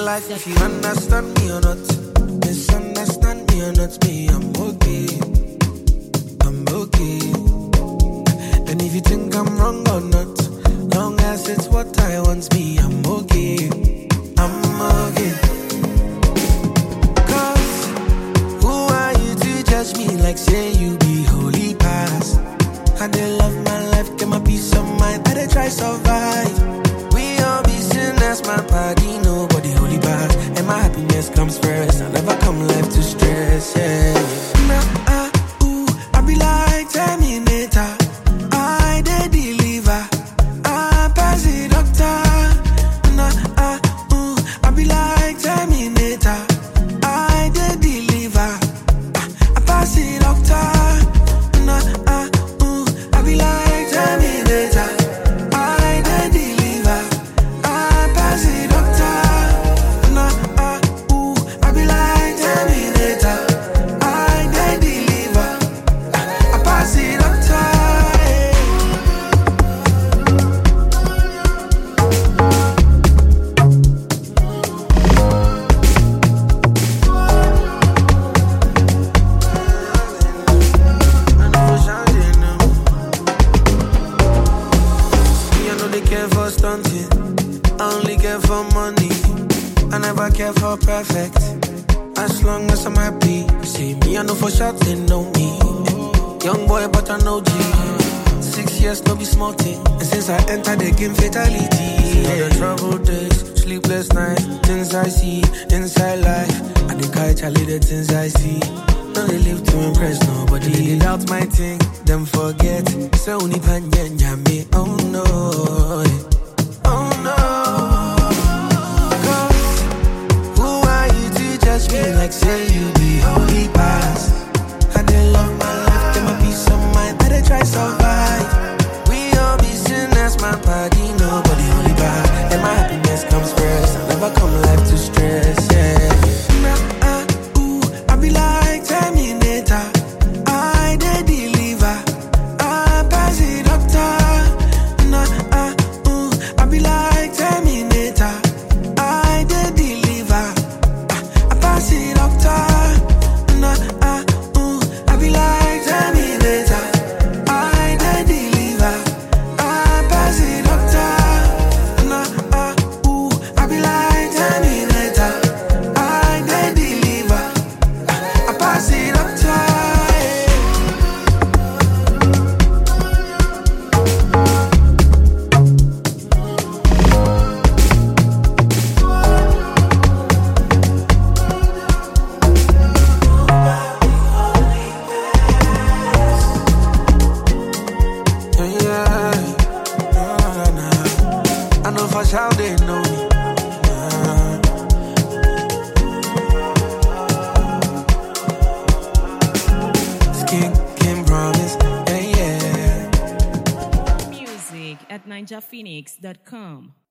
life if you understand me or not. Misunderstand me or not, me, I'm okay. I'm okay. And if you think I'm wrong or not, long as it's what I want, me, I'm okay. I'm okay. Cause who are you to judge me like say you be holy past? I dey love my life, get my peace of mind, I dey try survive. We all be sinners, my body, nobody holy past. And my happiness comes first, I never come life to stress, yeah. I be like Terminator, I dey deliver, I pass the doctor. I be like Terminator, I dey deliver, I pass the doctor. I be like Terminator, I dey deliver, I pass the doctor. I be like Terminator, I dey deliver, I pass the doctor. I know they care for stunting, I only care for money. I never care for perfect, as long as I'm happy. You see me, I know for sure they know me. Young boy, but I know G. 6 years, no be small thing. And since I entered the game, fatality. All the troubled days, sleepless nights, things I see inside life. I think I Charlie the things I see. No, they live to impress nobody. They doubt my thing, them forget. So only panya me, oh no, oh no. Cause who are you to judge me like say you be holy past? I dey love my life, get my peace of mind, I dey try survive. We all be sinners, my body, nobody holy bad. And my happiness comes first, I never come life to stress, yeah. I be like Terminator, I dey deliver, I pass the doctor. I be like Terminator, I dey deliver, I pass the doctor. I be like Terminator, I dey deliver, I pass the doctor. I be like Terminator, I dey deliver, I pass the doctor. Yeah. I know for sure they know me. Skin promise, yeah. Music at ninjaphoenix.com.